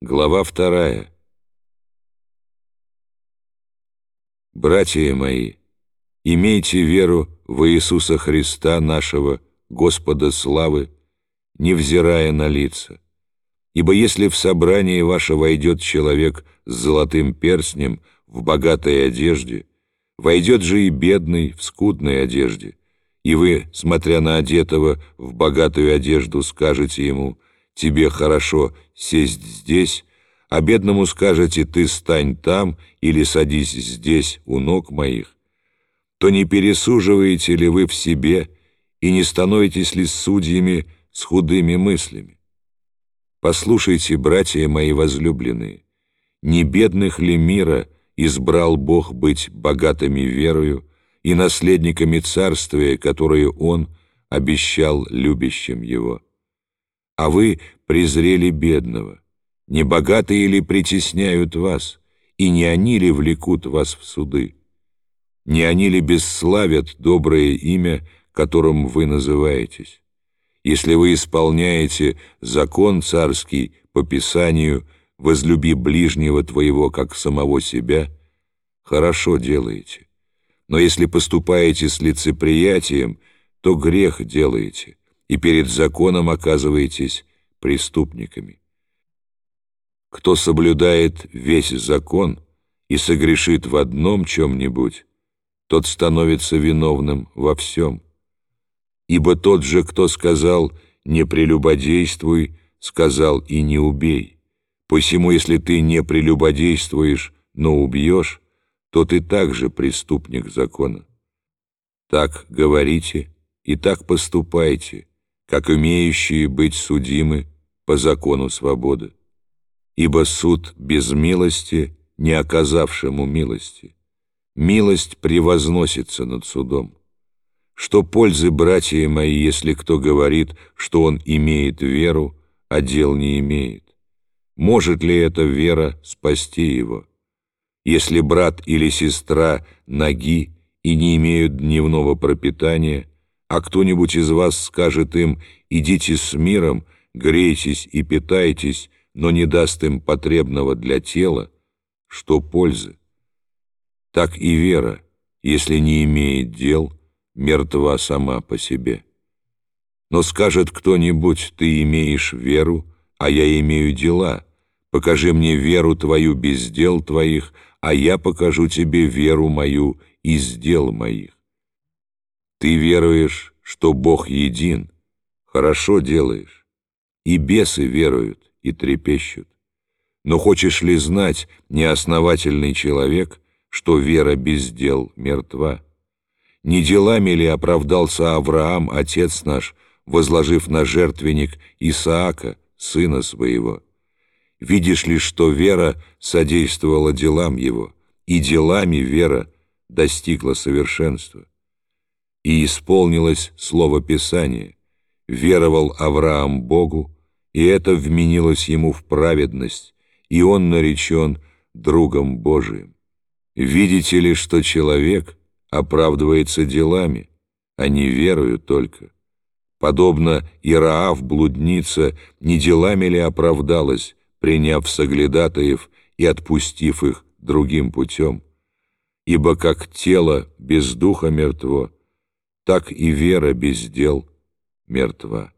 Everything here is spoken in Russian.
Глава 2. Братья мои, имейте веру во Иисуса Христа нашего, Господа славы, невзирая на лица. Ибо если в собрание ваше войдет человек с золотым перстнем в богатой одежде, войдет же и бедный в скудной одежде, и вы, смотря на одетого в богатую одежду, скажете ему: «Тебе хорошо сесть здесь», а бедному скажете: «Ты стань там» или «Садись здесь у ног моих», то не пересуживаете ли вы в себе и не становитесь ли судьями с худыми мыслями? Послушайте, братья мои возлюбленные, не бедных ли мира избрал Бог быть богатыми верою и наследниками царствия, которое Он обещал любящим Его? А вы презрели бедного. Не богатые ли притесняют вас, и не они ли влекут вас в суды? Не они ли бесславят доброе имя, которым вы называетесь? Если вы исполняете закон царский по Писанию «возлюби ближнего твоего, как самого себя», хорошо делаете. Но если поступаете с лицеприятием, то грех делаете, и перед законом оказываетесь преступниками. Кто соблюдает весь закон и согрешит в одном чем-нибудь, тот становится виновным во всем. Ибо тот же, кто сказал «не прелюбодействуй», сказал и «не убей». Посему, если ты не прелюбодействуешь, но убьешь, то ты также преступник закона. Так говорите и так поступайте, как умеющие быть судимы по закону свободы. Ибо суд без милости, не оказавшему милости. Милость превозносится над судом. Что пользы, братья мои, если кто говорит, что он имеет веру, а дел не имеет? Может ли эта вера спасти его? Если брат или сестра ноги и не имеют дневного пропитания, а кто-нибудь из вас скажет им: «Идите с миром, грейтесь и питайтесь», но не даст им потребного для тела, что пользы? Так и вера, если не имеет дел, мертва сама по себе. Но скажет кто-нибудь: «Ты имеешь веру, а я имею дела. Покажи мне веру твою без дел твоих, а я покажу тебе веру мою из дел моих». Ты веруешь, что Бог един, хорошо делаешь, и бесы веруют и трепещут. Но хочешь ли знать, неосновательный человек, что вера без дел мертва? Не делами ли оправдался Авраам, отец наш, возложив на жертвенник Исаака, сына своего? Видишь ли, что вера содействовала делам его, и делами вера достигла совершенства? И исполнилось слово Писания: веровал Авраам Богу, и это вменилось ему в праведность, и он наречен другом Божиим. Видите ли, что человек оправдывается делами, а не верою только? Подобно Ироав, блудница, не делами ли оправдалась, приняв соглядатаев и отпустив их другим путем? Ибо как тело без духа мертво, так и вера без дел мертва.